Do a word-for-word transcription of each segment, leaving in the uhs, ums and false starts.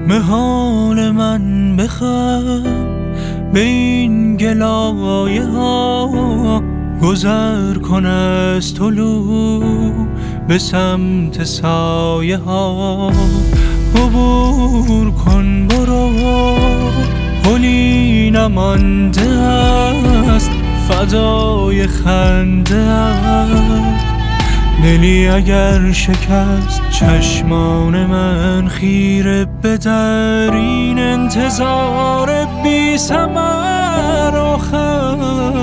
به حال من بخند، به این گلایه ها گذر کن از طلوع به سمت سایه ها. عبور کن برو، پلی نمانده است فضای خنده است. دلی اگر شکست چشمان من خیره به در این انتظار بی ثمر آخر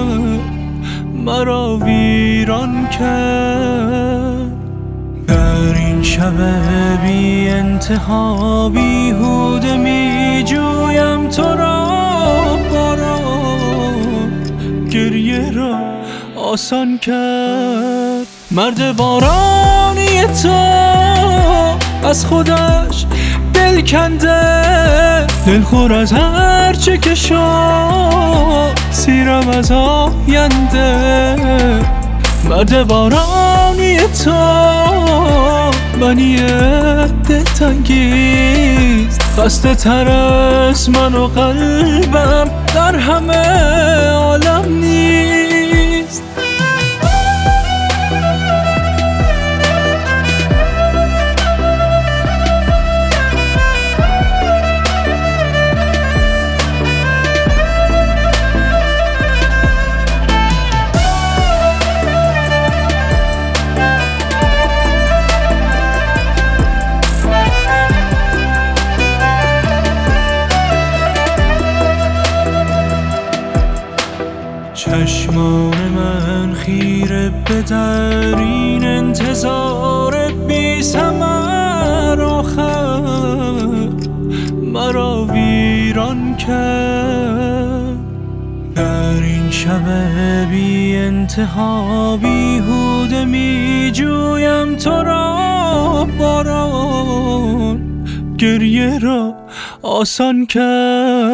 مرا ویران کرد. در این شب بی انتها بیهوده می جویم تو را، باران گریه را آسان کرد. مرد بارانی تو از خودش دل کنده، دلخور از هر چه که شد سیرم از آینده. مرد بارانی تو منی دلتنگیست، خسته تر از من و قلبم در همه عالم نیست. چشمان من خیره به در این انتظار بی ثمر آخر مرا ویران کرد. در این شب بی انتها بیهوده می جویم تو را، باران گریه را آسان کرد.